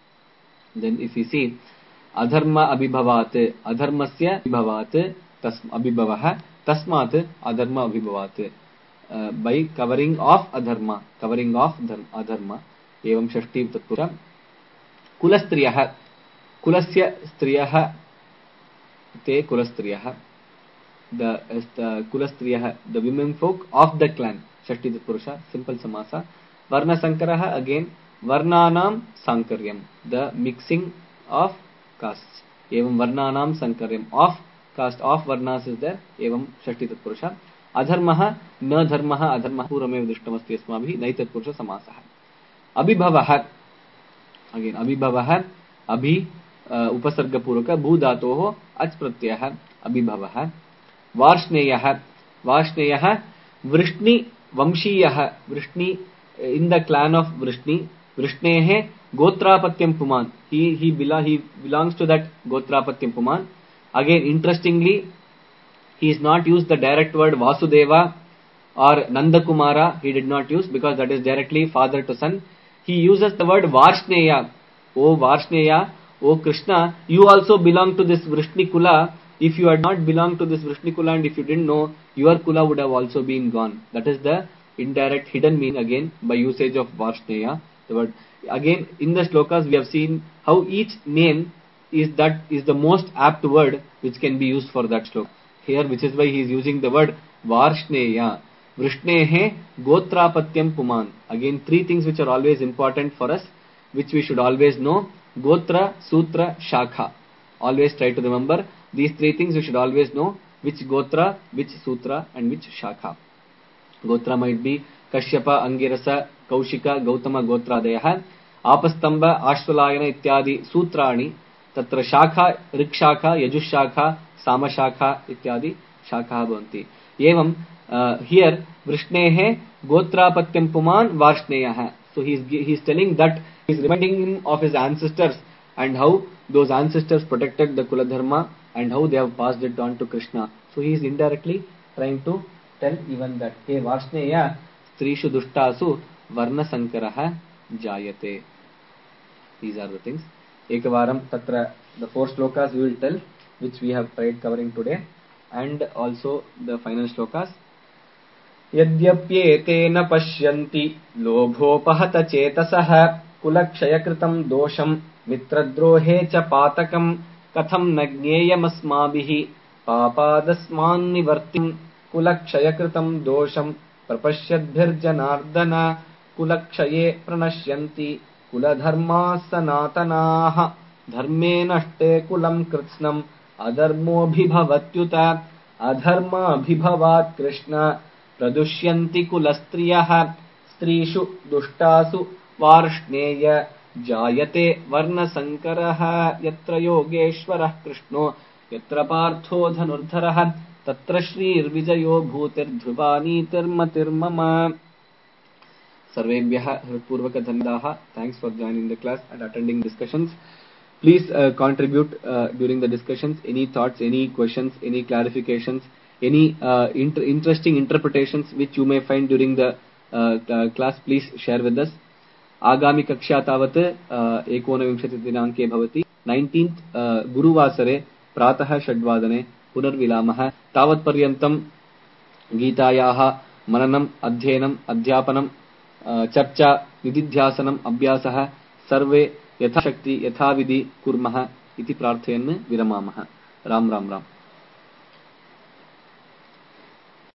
Then if we see Adharma Abhibhavat, Adharmasya Abhibhavat, Abhibhavaha, Tasmat Adharma Abhibhavat. By covering off Adharma, Adharma. Evam Shashti Tatpura. Kulastriyaha, Kulasya Striyaha, Te Kulastriyaha. The Kulastriyaha, the women folk of the clan. Shashti Tatpurusha, simple Samasa. Varna Sankaraha, again, Varnanam Sankaryam, the mixing of castes. Evam Varnanam Sankaryam, of caste, of Varnas is there. Evam Shashti Tatpurusha. Adharmaha, na dharmaha, adharmaha, puramev drishtamasti asmabhi, naitat purusha samasaha. Abhibhavaha, again, abhibhavaha, abhi, upasarga puraka, bhu dhatoho, ach pratyaha, abhibhavaha. Varshneyaha, Varshneyaha, Vrishni, Vamshiyaha, Vrishni, in the clan of Vrishni, Vrishnehe, Gotrapatyam Puman. He belongs to that Gotrapatyam Puman. Again, interestingly, he is not used the direct word Vasudeva or Nandakumara. He did not use, because that is directly father to son. He uses the word Varshneya. O Varshneya, O Krishna, you also belong to this Vrishni Kula. If you had not belonged to this Vrishni Kula and if you didn't know, your Kula would have also been gone. That is the indirect hidden meaning again by usage of Varshneya. The word again in the shlokas we have seen how each name is the most apt word which can be used for that shloka. Here, which is why he is using the word Varshneya. Vrishnehe Gotrapatyam Puman. Again, 3 things which are always important for us, which we should always know. Gotra, Sutra, Shakha. Always try to remember these 3 things. You should always know which Gotra, which Sutra and which Shakha. Gotra might be Kashyap Angiras Kaushik Gautam गोत्रादयः Apastamba Ashvalayana इत्यादि सूत्राणि तत्र शाखा ऋक्शाखा यजुशाखा सामशाखा इत्यादि शाखाः भवन्ति। एवं here वृष्णेः गोत्रापत्यं पुमान् वार्ष्णेयः। So he is telling that he is reminding him of his ancestors and how those ancestors protected the Kula Dharma and how they have passed it on to Krishna. So he is indirectly trying to tell even that he Varshneya Strishu Dushtasu Varna Sankaraha Jayate. These are the things. Ekavaram Tatra, the 4 slokas we will tell, which we have tried covering today, and also the final slokas. यद्यप्येतेन पश्यन्ति लोभोपहत चेतसः कुलक्षयकृतं दोषं मित्रद्रोहे च पातकं कथं न ज्ञेयमस्माभिः पापादस्मान्निवर्तिं कुलक्षयकृतं दोषं प्रपश्यद्भिर्जनार्दन कुलक्षये प्रणश्यन्ति कुलधर्माः सनातनाः धर्मे नष्टे कुलं कृत्स्नम् अधर्मोऽभिभवत्युत अधर्माभिभवात् कृष्ण प्रदुष्यन्ति कुलस्त्रियः स्त्रीषु दुष्टासु वार्ष्णेय जायते वर्णसंकरः यत्र योगेश्वरः कृष्णो यत्र पार्थो धनुर्धरः तत्र श्रीर्विजयो भूतिर्ध्रुवा नीतिर्मतिर्मम। सर्वेभ्यः हृत्पूर्वक धन्यवादाः। Thanks for joining the class and attending discussions. Please contribute during the discussions. Any thoughts, any questions, any clarifications, any interesting interpretations which you may find during the class, please share with us. आगामि कक्षा तावत् 19 दिनाङ्के भवति। 19th गुरुवासरे प्रातः 6 वादने पुनर्विलामः। तावत्पर्यन्तं गीतायाः मननम् अध्ययनम् अध्यापनं चर्चा निदिध्यासनम् अभ्यासः सर्वे यथाशक्ति यथाविधि कुर्मः इति प्रार्थयन् विरमामः। राम राम राम।